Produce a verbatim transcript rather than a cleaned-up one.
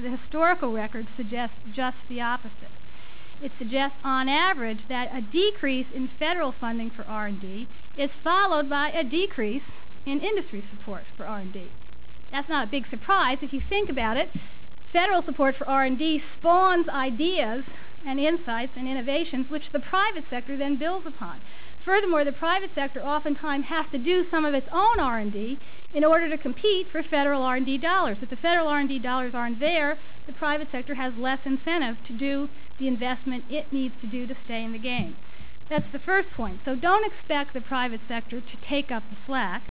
the historical record suggests just the opposite. It suggests, on average, that a decrease in federal funding for R and D is followed by a decrease in industry support for R and D. That's not a big surprise if you think about it. Federal support for R and D spawns ideas and insights and innovations which the private sector then builds upon. Furthermore, the private sector oftentimes has to do some of its own R and D in order to compete for federal R and D dollars. If the federal R and D dollars aren't there, the private sector has less incentive to do the investment it needs to do to stay in the game. That's the first point. So don't expect the private sector to take up the slack.